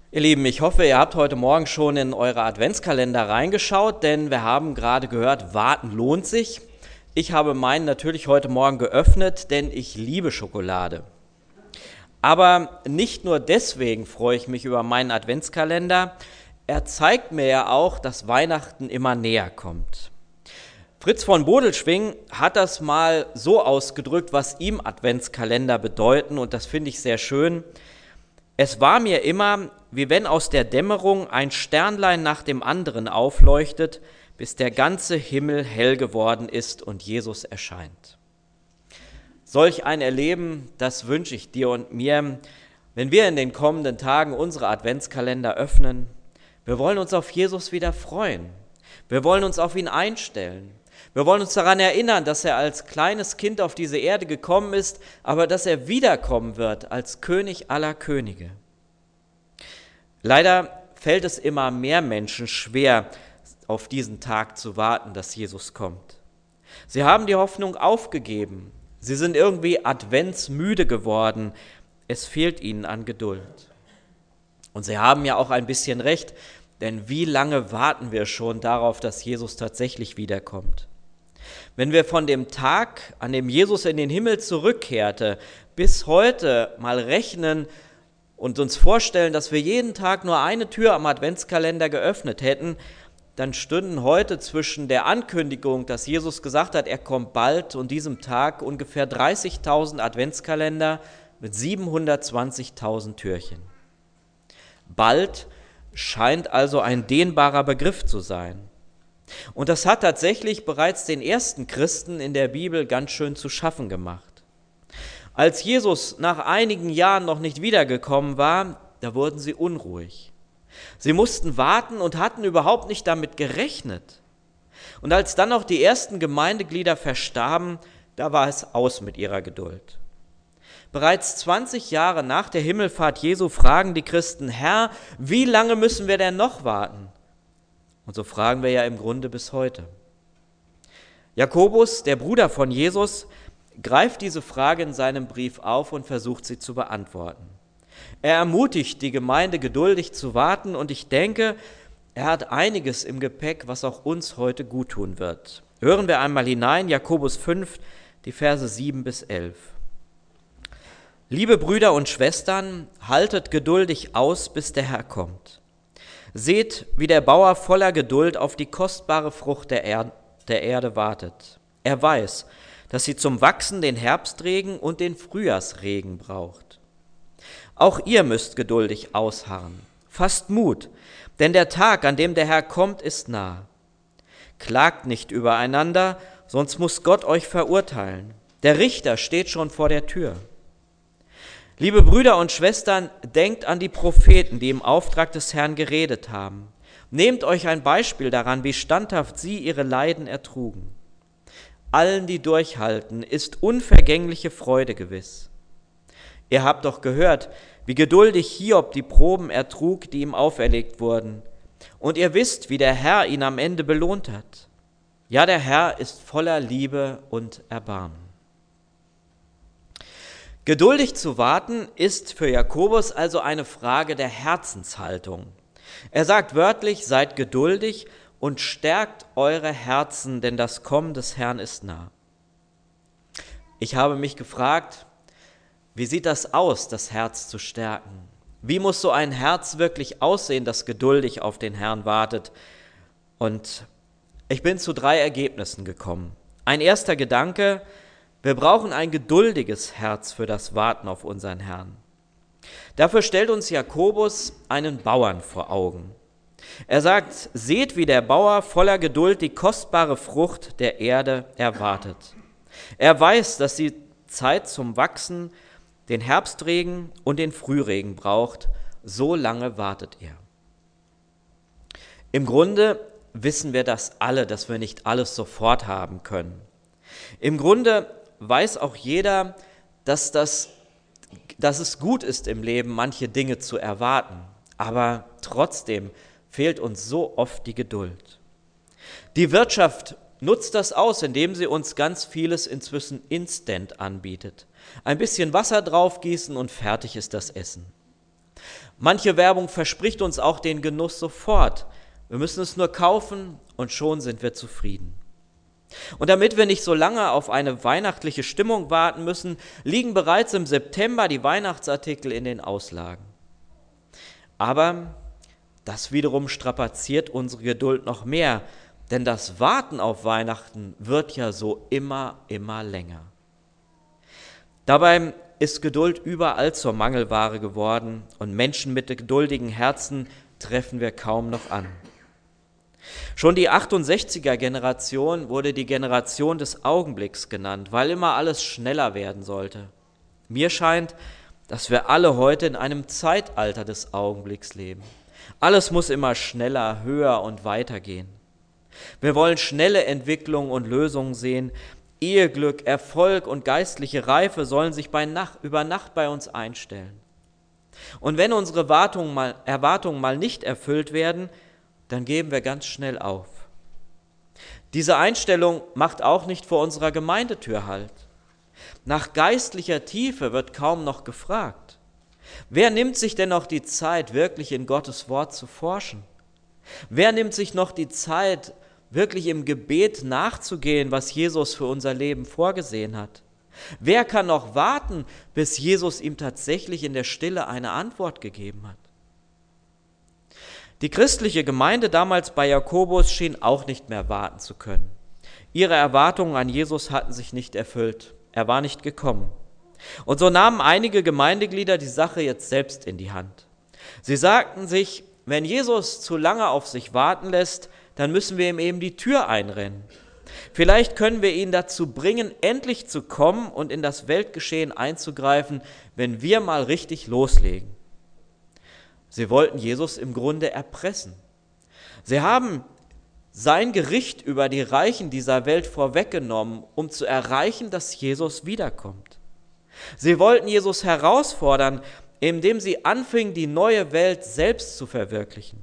Ihr Lieben, ich hoffe, ihr habt heute Morgen schon in eure Adventskalender reingeschaut, denn wir haben gerade gehört, warten lohnt sich. Ich habe meinen natürlich heute Morgen geöffnet, denn ich liebe Schokolade. Aber nicht nur deswegen freue ich mich über meinen Adventskalender, er zeigt mir ja auch, dass Weihnachten immer näher kommt. Fritz von Bodelschwingh hat das mal so ausgedrückt, was ihm Adventskalender bedeuten, und das finde ich sehr schön. Es war mir immer, wie wenn aus der Dämmerung ein Sternlein nach dem anderen aufleuchtet, bis der ganze Himmel hell geworden ist und Jesus erscheint. Solch ein Erleben, das wünsche ich dir und mir, wenn wir in den kommenden Tagen unsere Adventskalender öffnen. Wir wollen uns auf Jesus wieder freuen. Wir wollen uns auf ihn einstellen. Wir wollen uns daran erinnern, dass er als kleines Kind auf diese Erde gekommen ist, aber dass er wiederkommen wird als König aller Könige. Leider fällt es immer mehr Menschen schwer, auf diesen Tag zu warten, dass Jesus kommt. Sie haben die Hoffnung aufgegeben. Sie sind irgendwie adventsmüde geworden. Es fehlt ihnen an Geduld. Und sie haben ja auch ein bisschen recht, denn wie lange warten wir schon darauf, dass Jesus tatsächlich wiederkommt? Wenn wir von dem Tag, an dem Jesus in den Himmel zurückkehrte, bis heute mal rechnen und uns vorstellen, dass wir jeden Tag nur eine Tür am Adventskalender geöffnet hätten, dann stünden heute zwischen der Ankündigung, dass Jesus gesagt hat, er kommt bald, und diesem Tag ungefähr 30.000 Adventskalender mit 720.000 Türchen. Bald scheint also ein dehnbarer Begriff zu sein. Und das hat tatsächlich bereits den ersten Christen in der Bibel ganz schön zu schaffen gemacht. Als Jesus nach einigen Jahren noch nicht wiedergekommen war, da wurden sie unruhig. Sie mussten warten und hatten überhaupt nicht damit gerechnet. Und als dann auch die ersten Gemeindeglieder verstarben, da war es aus mit ihrer Geduld. Bereits 20 Jahre nach der Himmelfahrt Jesu fragen die Christen: Herr, wie lange müssen wir denn noch warten? Und so fragen wir ja im Grunde bis heute. Jakobus, der Bruder von Jesus, greift diese Frage in seinem Brief auf und versucht sie zu beantworten. Er ermutigt die Gemeinde, geduldig zu warten, und ich denke, er hat einiges im Gepäck, was auch uns heute guttun wird. Hören wir einmal hinein, Jakobus 5, die Verse 7 bis 11. Liebe Brüder und Schwestern, haltet geduldig aus, bis der Herr kommt. Seht, wie der Bauer voller Geduld auf die kostbare Frucht der Erde wartet. Er weiß, dass sie zum Wachsen den Herbstregen und den Frühjahrsregen braucht. Auch ihr müsst geduldig ausharren. Fasst Mut, denn der Tag, an dem der Herr kommt, ist nah. Klagt nicht übereinander, sonst muss Gott euch verurteilen. Der Richter steht schon vor der Tür. Liebe Brüder und Schwestern, denkt an die Propheten, die im Auftrag des Herrn geredet haben. Nehmt euch ein Beispiel daran, wie standhaft sie ihre Leiden ertrugen. Allen, die durchhalten, ist unvergängliche Freude gewiss. Ihr habt doch gehört, wie geduldig Hiob die Proben ertrug, die ihm auferlegt wurden. Und ihr wisst, wie der Herr ihn am Ende belohnt hat. Ja, der Herr ist voller Liebe und Erbarmen. Geduldig zu warten ist für Jakobus also eine Frage der Herzenshaltung. Er sagt wörtlich: Seid geduldig und stärkt eure Herzen, denn das Kommen des Herrn ist nah. Ich habe mich gefragt, wie sieht das aus, das Herz zu stärken? Wie muss so ein Herz wirklich aussehen, das geduldig auf den Herrn wartet? Und ich bin zu 3 Ergebnissen gekommen. Ein erster Gedanke: Wir brauchen ein geduldiges Herz für das Warten auf unseren Herrn. Dafür stellt uns Jakobus einen Bauern vor Augen. Er sagt: Seht, wie der Bauer voller Geduld die kostbare Frucht der Erde erwartet. Er weiß, dass die Zeit zum Wachsen den Herbstregen und den Frühregen braucht. So lange wartet er. Im Grunde wissen wir das alle, dass wir nicht alles sofort haben können. Im Grunde weiß auch jeder, dass es gut ist im Leben, manche Dinge zu erwarten. Aber trotzdem fehlt uns so oft die Geduld. Die Wirtschaft nutzt das aus, indem sie uns ganz vieles inzwischen instant anbietet. Ein bisschen Wasser draufgießen und fertig ist das Essen. Manche Werbung verspricht uns auch den Genuss sofort. Wir müssen es nur kaufen und schon sind wir zufrieden. Und damit wir nicht so lange auf eine weihnachtliche Stimmung warten müssen, liegen bereits im September die Weihnachtsartikel in den Auslagen. Aber das wiederum strapaziert unsere Geduld noch mehr, denn das Warten auf Weihnachten wird ja so immer länger. Dabei ist Geduld überall zur Mangelware geworden und Menschen mit geduldigen Herzen treffen wir kaum noch an. Schon die 68er-Generation wurde die Generation des Augenblicks genannt, weil immer alles schneller werden sollte. Mir scheint, dass wir alle heute in einem Zeitalter des Augenblicks leben. Alles muss immer schneller, höher und weiter gehen. Wir wollen schnelle Entwicklungen und Lösungen sehen. Eheglück, Erfolg und geistliche Reife sollen sich über Nacht bei uns einstellen. Und wenn unsere Erwartungen mal nicht erfüllt werden, dann geben wir ganz schnell auf. Diese Einstellung macht auch nicht vor unserer Gemeindetür Halt. Nach geistlicher Tiefe wird kaum noch gefragt. Wer nimmt sich denn noch die Zeit, wirklich in Gottes Wort zu forschen? Wer nimmt sich noch die Zeit, wirklich im Gebet nachzugehen, was Jesus für unser Leben vorgesehen hat? Wer kann noch warten, bis Jesus ihm tatsächlich in der Stille eine Antwort gegeben hat? Die christliche Gemeinde damals bei Jakobus schien auch nicht mehr warten zu können. Ihre Erwartungen an Jesus hatten sich nicht erfüllt. Er war nicht gekommen. Und so nahmen einige Gemeindeglieder die Sache jetzt selbst in die Hand. Sie sagten sich, wenn Jesus zu lange auf sich warten lässt, dann müssen wir ihm eben die Tür einrennen. Vielleicht können wir ihn dazu bringen, endlich zu kommen und in das Weltgeschehen einzugreifen, wenn wir mal richtig loslegen. Sie wollten Jesus im Grunde erpressen. Sie haben sein Gericht über die Reichen dieser Welt vorweggenommen, um zu erreichen, dass Jesus wiederkommt. Sie wollten Jesus herausfordern, indem sie anfingen, die neue Welt selbst zu verwirklichen.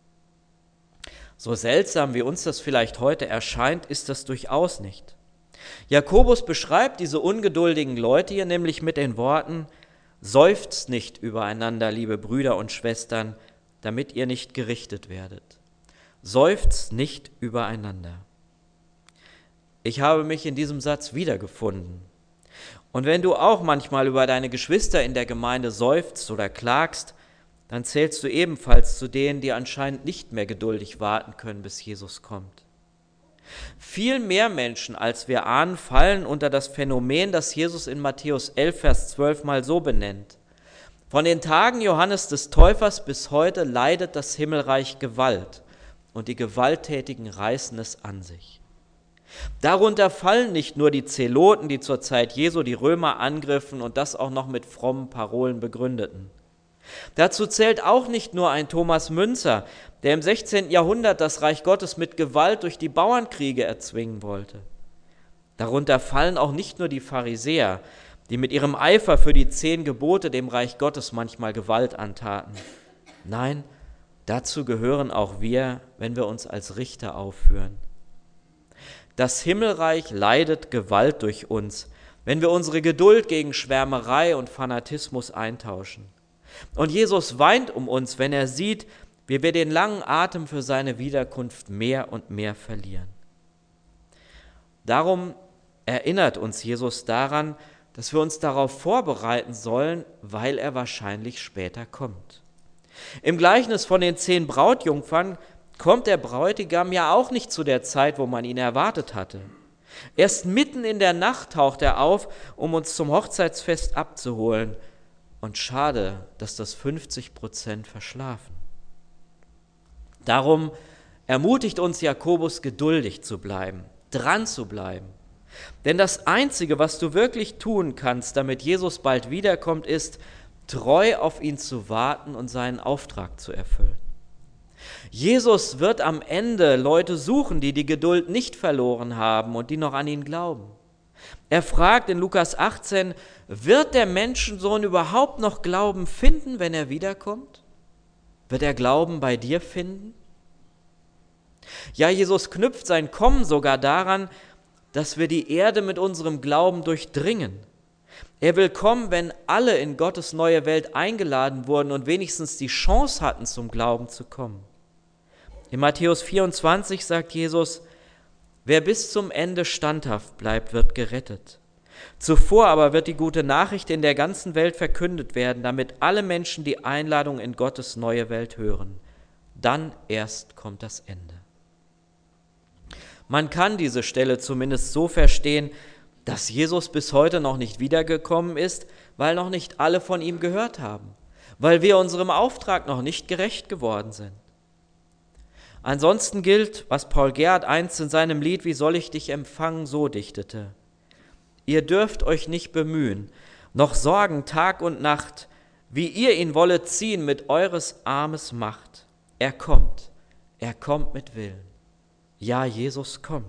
So seltsam, wie uns das vielleicht heute erscheint, ist das durchaus nicht. Jakobus beschreibt diese ungeduldigen Leute hier nämlich mit den Worten: Seufzt nicht übereinander, liebe Brüder und Schwestern, damit ihr nicht gerichtet werdet. Seufzt nicht übereinander. Ich habe mich in diesem Satz wiedergefunden. Und wenn du auch manchmal über deine Geschwister in der Gemeinde seufzt oder klagst, dann zählst du ebenfalls zu denen, die anscheinend nicht mehr geduldig warten können, bis Jesus kommt. Viel mehr Menschen, als wir ahnen, fallen unter das Phänomen, das Jesus in Matthäus 11, Vers 12 mal so benennt. Von den Tagen Johannes des Täufers bis heute leidet das Himmelreich Gewalt und die Gewalttätigen reißen es an sich. Darunter fallen nicht nur die Zeloten, die zur Zeit Jesu die Römer angriffen und das auch noch mit frommen Parolen begründeten. Dazu zählt auch nicht nur ein Thomas Müntzer, der im 16. Jahrhundert das Reich Gottes mit Gewalt durch die Bauernkriege erzwingen wollte. Darunter fallen auch nicht nur die Pharisäer, die mit ihrem Eifer für die 10 Gebote dem Reich Gottes manchmal Gewalt antaten. Nein, dazu gehören auch wir, wenn wir uns als Richter aufführen. Das Himmelreich leidet Gewalt durch uns, wenn wir unsere Geduld gegen Schwärmerei und Fanatismus eintauschen. Und Jesus weint um uns, wenn er sieht, wie wir den langen Atem für seine Wiederkunft mehr und mehr verlieren. Darum erinnert uns Jesus daran, dass wir uns darauf vorbereiten sollen, weil er wahrscheinlich später kommt. Im Gleichnis von den 10 Brautjungfern kommt der Bräutigam ja auch nicht zu der Zeit, wo man ihn erwartet hatte. Erst mitten in der Nacht taucht er auf, um uns zum Hochzeitsfest abzuholen. Und schade, dass das 50% verschlafen. Darum ermutigt uns Jakobus, geduldig zu bleiben, dran zu bleiben. Denn das Einzige, was du wirklich tun kannst, damit Jesus bald wiederkommt, ist, treu auf ihn zu warten und seinen Auftrag zu erfüllen. Jesus wird am Ende Leute suchen, die die Geduld nicht verloren haben und die noch an ihn glauben. Er fragt in Lukas 18, wird der Menschensohn überhaupt noch Glauben finden, wenn er wiederkommt? Wird er Glauben bei dir finden? Ja, Jesus knüpft sein Kommen sogar daran, dass wir die Erde mit unserem Glauben durchdringen. Er will kommen, wenn alle in Gottes neue Welt eingeladen wurden und wenigstens die Chance hatten, zum Glauben zu kommen. In Matthäus 24 sagt Jesus: Wer bis zum Ende standhaft bleibt, wird gerettet. Zuvor aber wird die gute Nachricht in der ganzen Welt verkündet werden, damit alle Menschen die Einladung in Gottes neue Welt hören. Dann erst kommt das Ende. Man kann diese Stelle zumindest so verstehen, dass Jesus bis heute noch nicht wiedergekommen ist, weil noch nicht alle von ihm gehört haben, weil wir unserem Auftrag noch nicht gerecht geworden sind. Ansonsten gilt, was Paul Gerhardt einst in seinem Lied »Wie soll ich dich empfangen« so dichtete: Ihr dürft euch nicht bemühen, noch sorgen Tag und Nacht, wie ihr ihn wollet ziehen mit eures Armes Macht. Er kommt mit Willen. Ja, Jesus kommt.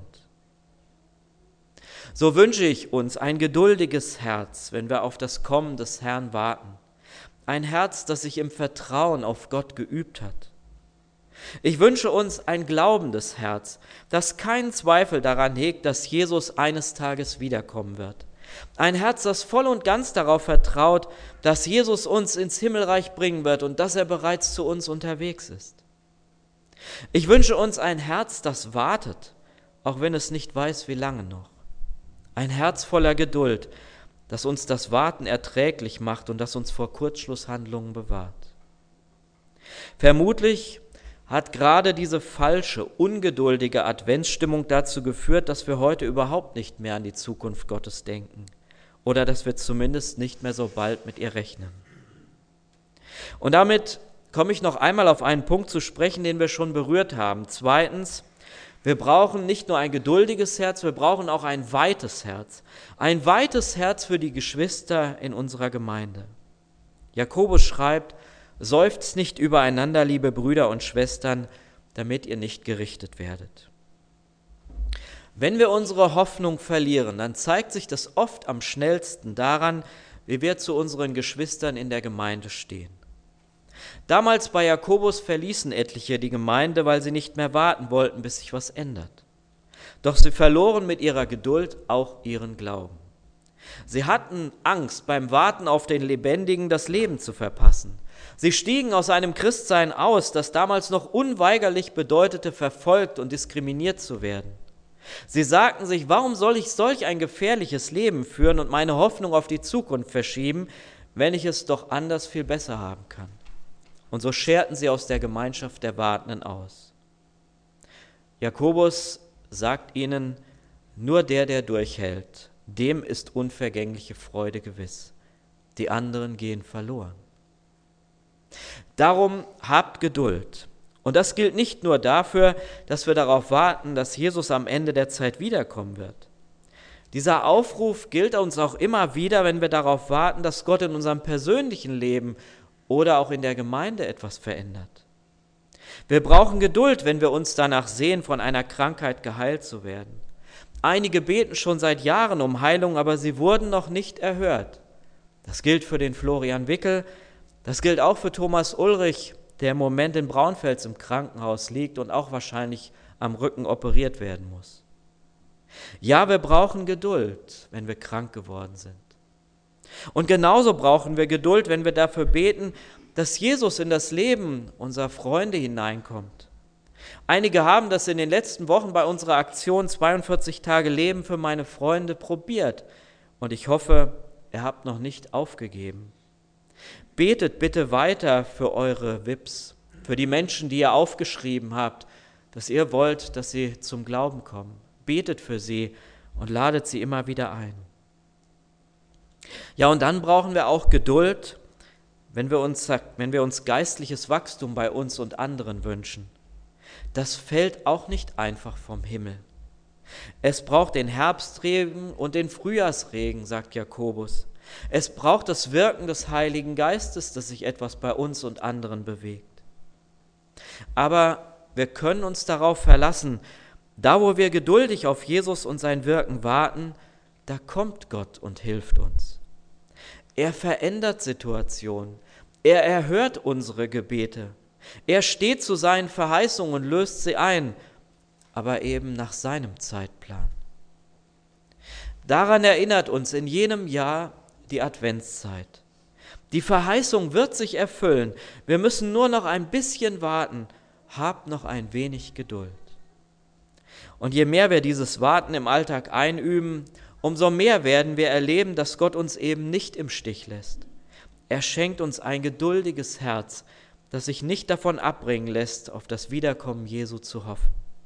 So wünsche ich uns ein geduldiges Herz, wenn wir auf das Kommen des Herrn warten. Ein Herz, das sich im Vertrauen auf Gott geübt hat. Ich wünsche uns ein glaubendes Herz, das keinen Zweifel daran hegt, dass Jesus eines Tages wiederkommen wird. Ein Herz, das voll und ganz darauf vertraut, dass Jesus uns ins Himmelreich bringen wird und dass er bereits zu uns unterwegs ist. Ich wünsche uns ein Herz, das wartet, auch wenn es nicht weiß, wie lange noch. Ein Herz voller Geduld, das uns das Warten erträglich macht und das uns vor Kurzschlusshandlungen bewahrt. Vermutlich hat gerade diese falsche, ungeduldige Adventsstimmung dazu geführt, dass wir heute überhaupt nicht mehr an die Zukunft Gottes denken oder dass wir zumindest nicht mehr so bald mit ihr rechnen. Und damit komme ich noch einmal auf einen Punkt zu sprechen, den wir schon berührt haben. Zweitens: Wir brauchen nicht nur ein geduldiges Herz, wir brauchen auch ein weites Herz. Ein weites Herz für die Geschwister in unserer Gemeinde. Jakobus schreibt: Seufzt nicht übereinander, liebe Brüder und Schwestern, damit ihr nicht gerichtet werdet. Wenn wir unsere Hoffnung verlieren, dann zeigt sich das oft am schnellsten daran, wie wir zu unseren Geschwistern in der Gemeinde stehen. Damals bei Jakobus verließen etliche die Gemeinde, weil sie nicht mehr warten wollten, bis sich was ändert. Doch sie verloren mit ihrer Geduld auch ihren Glauben. Sie hatten Angst, beim Warten auf den Lebendigen das Leben zu verpassen. Sie stiegen aus einem Christsein aus, das damals noch unweigerlich bedeutete, verfolgt und diskriminiert zu werden. Sie sagten sich: Warum soll ich solch ein gefährliches Leben führen und meine Hoffnung auf die Zukunft verschieben, wenn ich es doch anders viel besser haben kann? Und so scherten sie aus der Gemeinschaft der Wartenden aus. Jakobus sagt ihnen: Nur der durchhält, dem ist unvergängliche Freude gewiss. Die anderen gehen verloren. Darum habt Geduld. Und das gilt nicht nur dafür, dass wir darauf warten, dass Jesus am Ende der Zeit wiederkommen wird. Dieser Aufruf gilt uns auch immer wieder, wenn wir darauf warten, dass Gott in unserem persönlichen Leben oder auch in der Gemeinde etwas verändert. Wir brauchen Geduld, wenn wir uns danach sehen, von einer Krankheit geheilt zu werden. Einige beten schon seit Jahren um Heilung, aber sie wurden noch nicht erhört. Das gilt für den Florian Wickel, das gilt auch für Thomas Ulrich, der im Moment in Braunfels im Krankenhaus liegt und auch wahrscheinlich am Rücken operiert werden muss. Ja, wir brauchen Geduld, wenn wir krank geworden sind. Und genauso brauchen wir Geduld, wenn wir dafür beten, dass Jesus in das Leben unserer Freunde hineinkommt. Einige haben das in den letzten Wochen bei unserer Aktion 42 Tage Leben für meine Freunde probiert. Und ich hoffe, ihr habt noch nicht aufgegeben. Betet bitte weiter für eure VIPs, für die Menschen, die ihr aufgeschrieben habt, dass ihr wollt, dass sie zum Glauben kommen. Betet für sie und ladet sie immer wieder ein. Ja, und dann brauchen wir auch Geduld, wenn wir uns geistliches Wachstum bei uns und anderen wünschen. Das fällt auch nicht einfach vom Himmel. Es braucht den Herbstregen und den Frühjahrsregen, sagt Jakobus. Es braucht das Wirken des Heiligen Geistes, dass sich etwas bei uns und anderen bewegt. Aber wir können uns darauf verlassen, da wo wir geduldig auf Jesus und sein Wirken warten, da kommt Gott und hilft uns. Er verändert Situationen, er erhört unsere Gebete, er steht zu seinen Verheißungen und löst sie ein, aber eben nach seinem Zeitplan. Daran erinnert uns in jenem Jahr die Adventszeit. Die Verheißung wird sich erfüllen. Wir müssen nur noch ein bisschen warten. Habt noch ein wenig Geduld. Und je mehr wir dieses Warten im Alltag einüben, umso mehr werden wir erleben, dass Gott uns eben nicht im Stich lässt. Er schenkt uns ein geduldiges Herz, das sich nicht davon abbringen lässt, auf das Wiederkommen Jesu zu hoffen.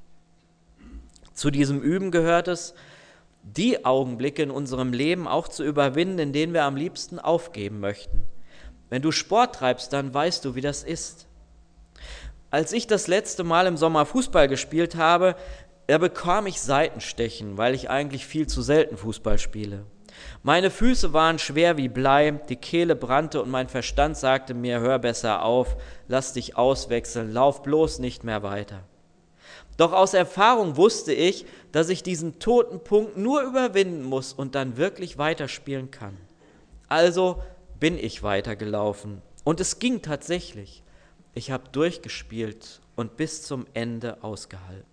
Zu diesem Üben gehört es, die Augenblicke in unserem Leben auch zu überwinden, in denen wir am liebsten aufgeben möchten. Wenn du Sport treibst, dann weißt du, wie das ist. Als ich das letzte Mal im Sommer Fußball gespielt habe, da bekam ich Seitenstechen, weil ich eigentlich viel zu selten Fußball spiele. Meine Füße waren schwer wie Blei, die Kehle brannte und mein Verstand sagte mir, hör besser auf, lass dich auswechseln, lauf bloß nicht mehr weiter. Doch aus Erfahrung wusste ich, dass ich diesen toten Punkt nur überwinden muss und dann wirklich weiterspielen kann. Also bin ich weitergelaufen und es ging tatsächlich. Ich habe durchgespielt und bis zum Ende ausgehalten.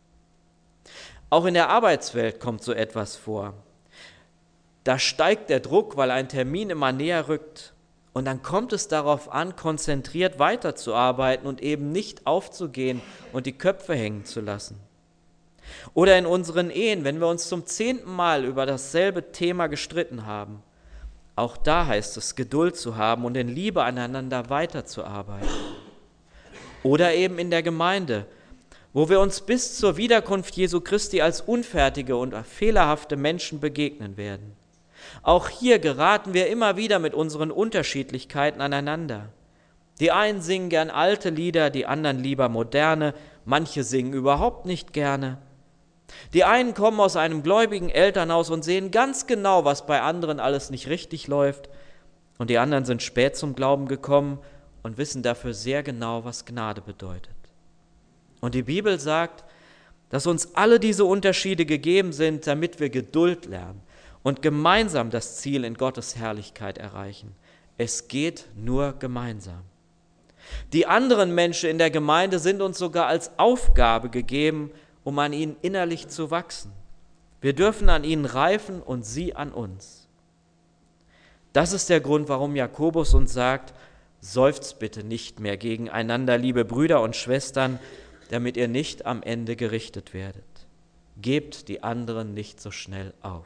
Auch in der Arbeitswelt kommt so etwas vor. Da steigt der Druck, weil ein Termin immer näher rückt. Und dann kommt es darauf an, konzentriert weiterzuarbeiten und eben nicht aufzugehen und die Köpfe hängen zu lassen. Oder in unseren Ehen, wenn wir uns zum 10. Mal über dasselbe Thema gestritten haben. Auch da heißt es, Geduld zu haben und in Liebe aneinander weiterzuarbeiten. Oder eben in der Gemeinde, wo wir uns bis zur Wiederkunft Jesu Christi als unfertige und fehlerhafte Menschen begegnen werden. Auch hier geraten wir immer wieder mit unseren Unterschiedlichkeiten aneinander. Die einen singen gern alte Lieder, die anderen lieber moderne, manche singen überhaupt nicht gerne. Die einen kommen aus einem gläubigen Elternhaus und sehen ganz genau, was bei anderen alles nicht richtig läuft, und die anderen sind spät zum Glauben gekommen und wissen dafür sehr genau, was Gnade bedeutet. Und die Bibel sagt, dass uns alle diese Unterschiede gegeben sind, damit wir Geduld lernen und gemeinsam das Ziel in Gottes Herrlichkeit erreichen. Es geht nur gemeinsam. Die anderen Menschen in der Gemeinde sind uns sogar als Aufgabe gegeben, um an ihnen innerlich zu wachsen. Wir dürfen an ihnen reifen und sie an uns. Das ist der Grund, warum Jakobus uns sagt, seufzt bitte nicht mehr gegeneinander, liebe Brüder und Schwestern, damit ihr nicht am Ende gerichtet werdet. Gebt die anderen nicht so schnell auf.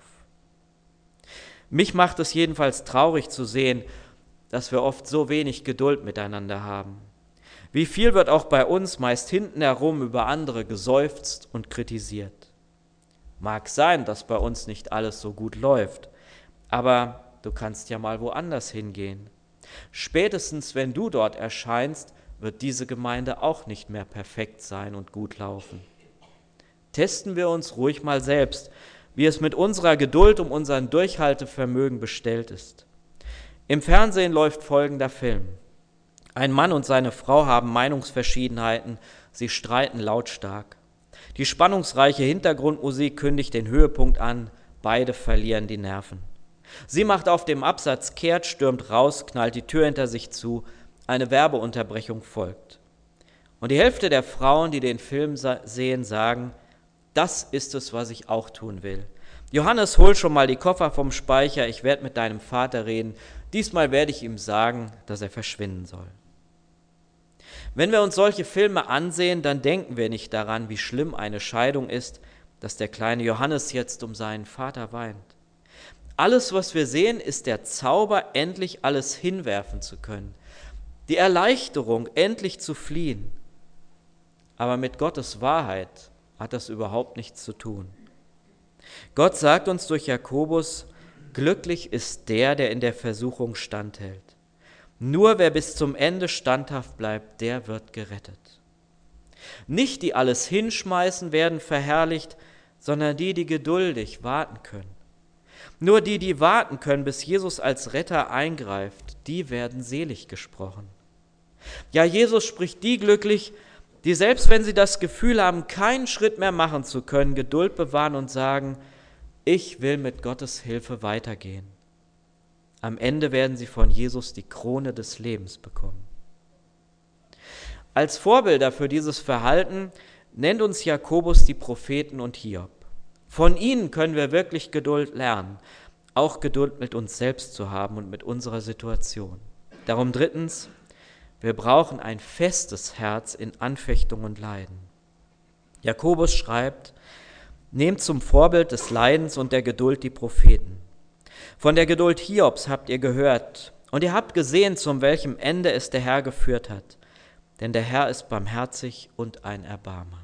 Mich macht es jedenfalls traurig zu sehen, dass wir oft so wenig Geduld miteinander haben. Wie viel wird auch bei uns meist hinten herum über andere geseufzt und kritisiert. Mag sein, dass bei uns nicht alles so gut läuft, aber du kannst ja mal woanders hingehen. Spätestens, wenn du dort erscheinst, wird diese Gemeinde auch nicht mehr perfekt sein und gut laufen. Testen wir uns ruhig mal selbst, wie es mit unserer Geduld um unseren Durchhaltevermögen bestellt ist. Im Fernsehen läuft folgender Film. Ein Mann und seine Frau haben Meinungsverschiedenheiten, sie streiten lautstark. Die spannungsreiche Hintergrundmusik kündigt den Höhepunkt an, beide verlieren die Nerven. Sie macht auf dem Absatz kehrt, stürmt raus, knallt die Tür hinter sich zu, eine Werbeunterbrechung folgt. Und die Hälfte der Frauen, die den Film sehen, sagen, das ist es, was ich auch tun will. Johannes, hol schon mal die Koffer vom Speicher, ich werde mit deinem Vater reden. Diesmal werde ich ihm sagen, dass er verschwinden soll. Wenn wir uns solche Filme ansehen, dann denken wir nicht daran, wie schlimm eine Scheidung ist, dass der kleine Johannes jetzt um seinen Vater weint. Alles, was wir sehen, ist der Zauber, endlich alles hinwerfen zu können. Die Erleichterung, endlich zu fliehen. Aber mit Gottes Wahrheit hat das überhaupt nichts zu tun. Gott sagt uns durch Jakobus, glücklich ist der in der Versuchung standhält. Nur wer bis zum Ende standhaft bleibt, der wird gerettet. Nicht die alles hinschmeißen, werden verherrlicht, sondern die geduldig warten können. Nur die warten können, bis Jesus als Retter eingreift, die werden selig gesprochen. Ja, Jesus spricht die glücklich, die selbst wenn sie das Gefühl haben, keinen Schritt mehr machen zu können, Geduld bewahren und sagen, ich will mit Gottes Hilfe weitergehen. Am Ende werden sie von Jesus die Krone des Lebens bekommen. Als Vorbilder für dieses Verhalten nennt uns Jakobus die Propheten und Hiob. Von ihnen können wir wirklich Geduld lernen. auch Geduld mit uns selbst zu haben und mit unserer Situation. Darum drittens, wir brauchen ein festes Herz in Anfechtung und Leiden. Jakobus schreibt, nehmt zum Vorbild des Leidens und der Geduld die Propheten. Von der Geduld Hiobs habt ihr gehört, und ihr habt gesehen, zum welchem Ende es der Herr geführt hat. Denn der Herr ist barmherzig und ein Erbarmer.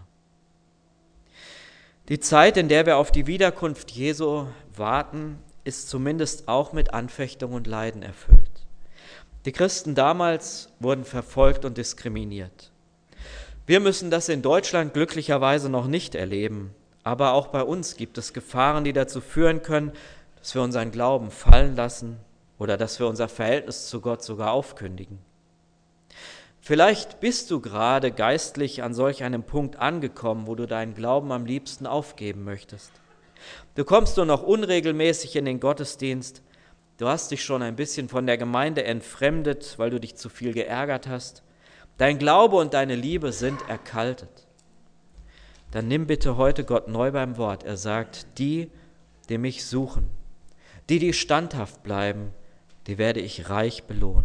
Die Zeit, in der wir auf die Wiederkunft Jesu warten, ist zumindest auch mit Anfechtung und Leiden erfüllt. Die Christen damals wurden verfolgt und diskriminiert. Wir müssen das in Deutschland glücklicherweise noch nicht erleben, aber auch bei uns gibt es Gefahren, die dazu führen können, dass wir unseren Glauben fallen lassen oder dass wir unser Verhältnis zu Gott sogar aufkündigen. Vielleicht bist du gerade geistlich an solch einem Punkt angekommen, wo du deinen Glauben am liebsten aufgeben möchtest. Du kommst nur noch unregelmäßig in den Gottesdienst, du hast dich schon ein bisschen von der Gemeinde entfremdet, weil du dich zu viel geärgert hast. Dein Glaube und deine Liebe sind erkaltet. Dann nimm bitte heute Gott neu beim Wort. Er sagt, die mich suchen, die standhaft bleiben, die werde ich reich belohnen.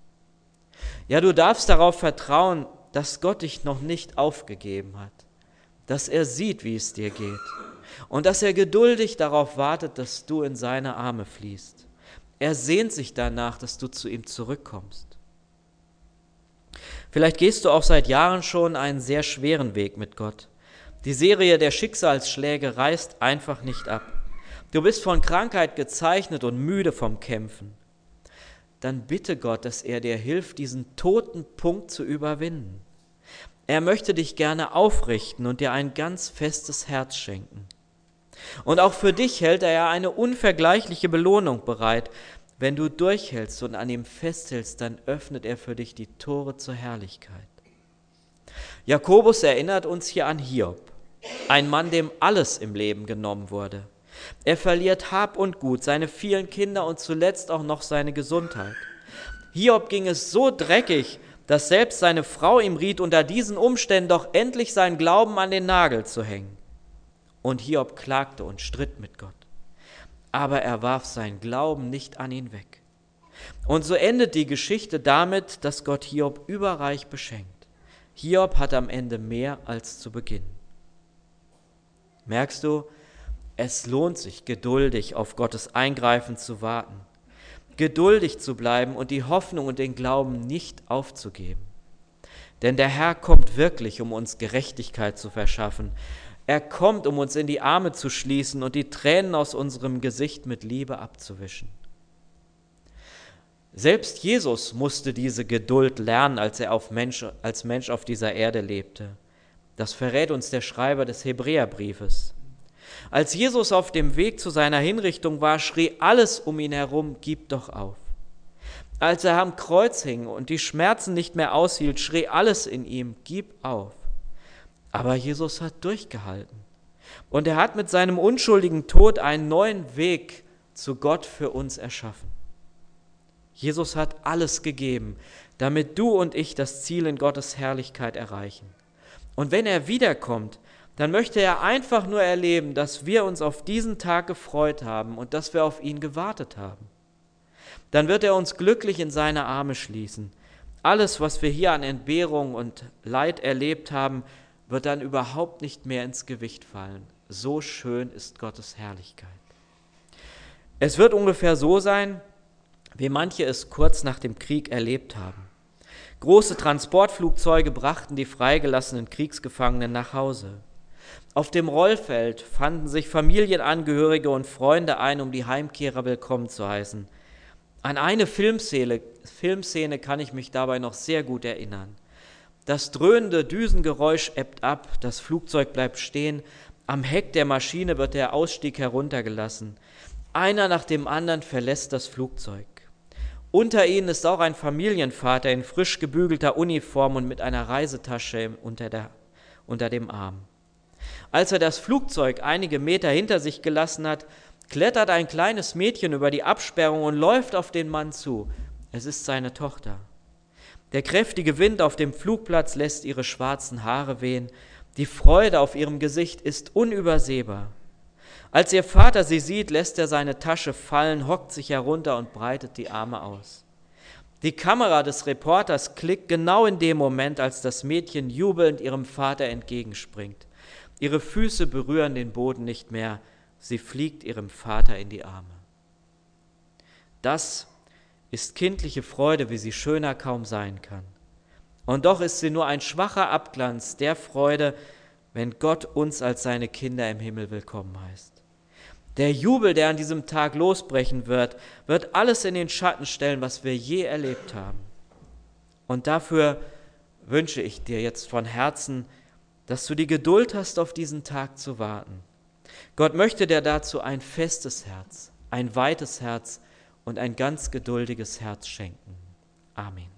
Ja, du darfst darauf vertrauen, dass Gott dich noch nicht aufgegeben hat, dass er sieht, wie es dir geht und dass er geduldig darauf wartet, dass du in seine Arme fließt. Er sehnt sich danach, dass du zu ihm zurückkommst. Vielleicht gehst du auch seit Jahren schon einen sehr schweren Weg mit Gott. Die Serie der Schicksalsschläge reißt einfach nicht ab. Du bist von Krankheit gezeichnet und müde vom Kämpfen. Dann bitte Gott, dass er dir hilft, diesen toten Punkt zu überwinden. Er möchte dich gerne aufrichten und dir ein ganz festes Herz schenken. Und auch für dich hält er ja eine unvergleichliche Belohnung bereit. Wenn du durchhältst und an ihm festhältst, dann öffnet er für dich die Tore zur Herrlichkeit. Jakobus erinnert uns hier an Hiob, ein Mann, dem alles im Leben genommen wurde. Er verliert Hab und Gut, seine vielen Kinder und zuletzt auch noch seine Gesundheit. Hiob ging es so dreckig, dass selbst seine Frau ihm riet, unter diesen Umständen doch endlich seinen Glauben an den Nagel zu hängen. Und Hiob klagte und stritt mit Gott. Aber er warf seinen Glauben nicht an ihn weg. Und so endet die Geschichte damit, dass Gott Hiob überreich beschenkt. Hiob hat am Ende mehr als zu Beginn. Merkst du, es lohnt sich, geduldig auf Gottes Eingreifen zu warten, geduldig zu bleiben und die Hoffnung und den Glauben nicht aufzugeben. Denn der Herr kommt wirklich, um uns Gerechtigkeit zu verschaffen. Er kommt, um uns in die Arme zu schließen und die Tränen aus unserem Gesicht mit Liebe abzuwischen. Selbst Jesus musste diese Geduld lernen, als er als Mensch auf dieser Erde lebte. Das verrät uns der Schreiber des Hebräerbriefes. Als Jesus auf dem Weg zu seiner Hinrichtung war, schrie alles um ihn herum, gib doch auf. Als er am Kreuz hing und die Schmerzen nicht mehr aushielt, schrie alles in ihm, gib auf. Aber Jesus hat durchgehalten und er hat mit seinem unschuldigen Tod einen neuen Weg zu Gott für uns erschaffen. Jesus hat alles gegeben, damit du und ich das Ziel in Gottes Herrlichkeit erreichen. Und wenn er wiederkommt, dann möchte er einfach nur erleben, dass wir uns auf diesen Tag gefreut haben und dass wir auf ihn gewartet haben. Dann wird er uns glücklich in seine Arme schließen. Alles, was wir hier an Entbehrung und Leid erlebt haben, wird dann überhaupt nicht mehr ins Gewicht fallen. So schön ist Gottes Herrlichkeit. Es wird ungefähr so sein, wie manche es kurz nach dem Krieg erlebt haben. Große Transportflugzeuge brachten die freigelassenen Kriegsgefangenen nach Hause. Auf dem Rollfeld fanden sich Familienangehörige und Freunde ein, um die Heimkehrer willkommen zu heißen. An eine Filmszene kann ich mich dabei noch sehr gut erinnern. Das dröhnende Düsengeräusch ebbt ab, das Flugzeug bleibt stehen, am Heck der Maschine wird der Ausstieg heruntergelassen. Einer nach dem anderen verlässt das Flugzeug. Unter ihnen ist auch ein Familienvater in frisch gebügelter Uniform und mit einer Reisetasche unter dem Arm. Als er das Flugzeug einige Meter hinter sich gelassen hat, klettert ein kleines Mädchen über die Absperrung und läuft auf den Mann zu. Es ist seine Tochter. Der kräftige Wind auf dem Flugplatz lässt ihre schwarzen Haare wehen. Die Freude auf ihrem Gesicht ist unübersehbar. Als ihr Vater sie sieht, lässt er seine Tasche fallen, hockt sich herunter und breitet die Arme aus. Die Kamera des Reporters klickt genau in dem Moment, als das Mädchen jubelnd ihrem Vater entgegenspringt. Ihre Füße berühren den Boden nicht mehr, sie fliegt ihrem Vater in die Arme. Das ist kindliche Freude, wie sie schöner kaum sein kann. Und doch ist sie nur ein schwacher Abglanz der Freude, wenn Gott uns als seine Kinder im Himmel willkommen heißt. Der Jubel, der an diesem Tag losbrechen wird, wird alles in den Schatten stellen, was wir je erlebt haben. Und dafür wünsche ich dir jetzt von Herzen, dass du die Geduld hast, auf diesen Tag zu warten. Gott möchte dir dazu ein festes Herz, ein weites Herz und ein ganz geduldiges Herz schenken. Amen.